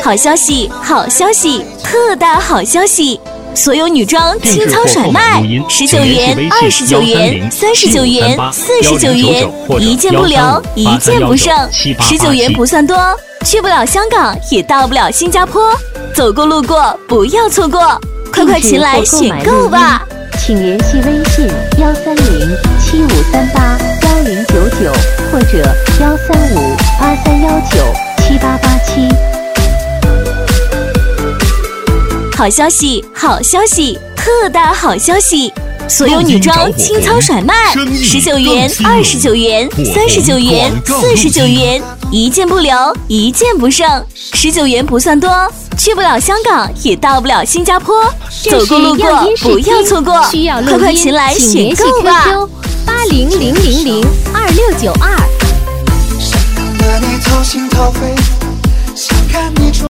好消息，好消息，特大好消息！所有女装清仓甩卖，19元、29元、39元、49元，一件不留，一件不剩。19元不算多，去不了香港，也到不了新加坡，走过路过不要错过，快前来选购吧！ 请联系微信13075381099或者13583197887。 好消息，好消息，特大好消息！所有女装清仓甩卖，19元、29元、39元、49元，一件不留，一件不剩。19元不算多，去不了香港，也到不了新加坡，走过路过不要错过，快前来选购吧 ！800002692。